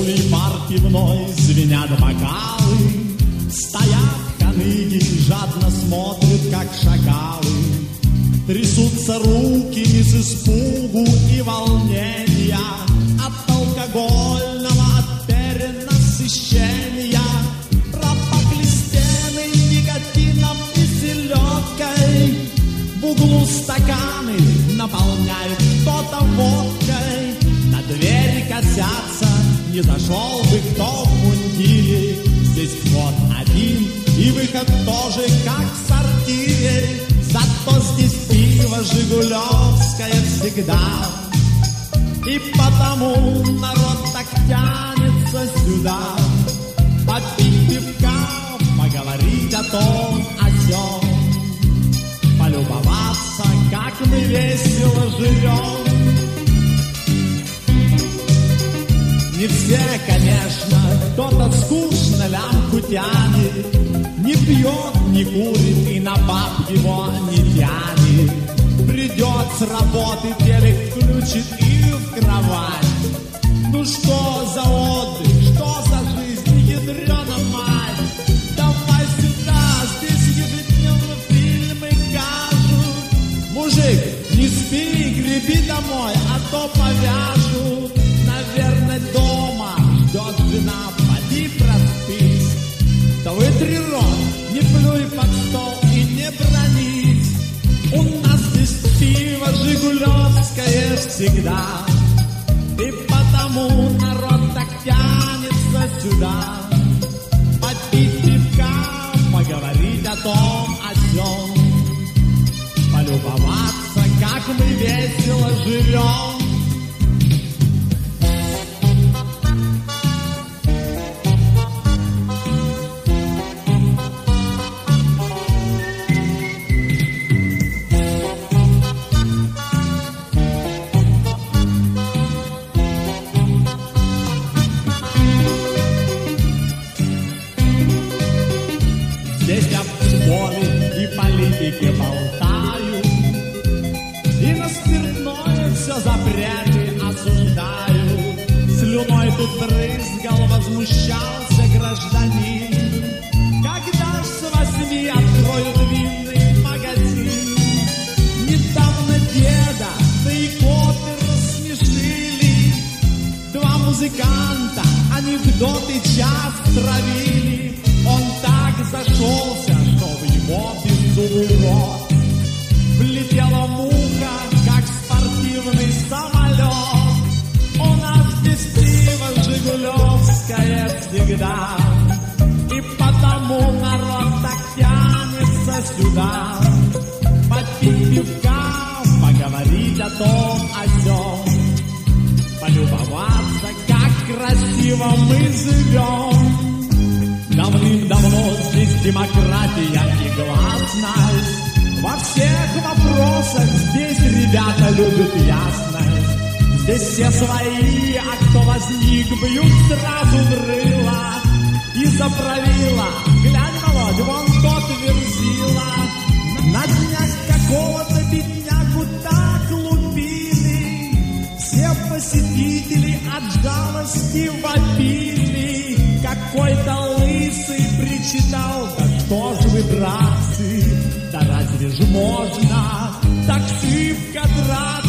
Полный бар пивной, звенят бокалы, стоят ханыги, жадно смотрят, как шакалы. Трясутся руки из испугу и волнения от алкогольного, от перенасыщения. Пропахли стены никотином и селедкой, в углу стаканы наполняют кто-то водкой. На двери косятся, не зашел бы кто в мундире. Здесь вход один и выход тоже, как в сортире. Зато здесь пиво жигулевское всегда, и потому народ так тянется сюда. Попить пивка, поговорить о том, о сём, полюбоваться, как мы весело живем. Не все, конечно, кто-то скучно лямку тянет, не пьет, не курит и на баб его не тянет. Придет с работы, телек включит и в кровать. Ну что за отдых, что за жизнь, ядрёна мать. Давай сюда, здесь ежедневно фильмы кажут. Мужик, не спи, греби домой, а то повяжут. Наверное, дома ждет жена, поди проспись. Да вытри рот, не плюй под стол и не бронись. У нас здесь пиво жигулевское всегда, и потому народ так тянется сюда. Попить пивка, поговорить о том, о сём, полюбоваться, как мы весело живем. Здесь я в футболе и политике болтаю, и на спиртное все запреты осуждаю. Слюной тут брызгал, возмущался гражданин. Когда ж с 8 откроют винный магазин? Недавно деда, да и коты рассмешили. Два музыканта анекдоты час травили. Он так зашелся, что в его беззубый рот влетела муха, как спортивный самолет. У нас здесь пиво жигулевское всегда, и потому народ так тянется сюда. Попить пивка, поговорить о том, о сём, полюбоваться, как красиво мы живем. Давным-давно здесь демократия и гласность. Во всех вопросах здесь ребята любят ясность. Здесь все свои, а кто возник, бьют сразу в рыло. Из-за правила, глянь, Володь, вон тот верзила. На днях какого-то беднягу так лупили. Все посетители от жалости вопили. Какой-то лысый причитал: да что ж вы, братцы, да разве ж можно так шибко драться?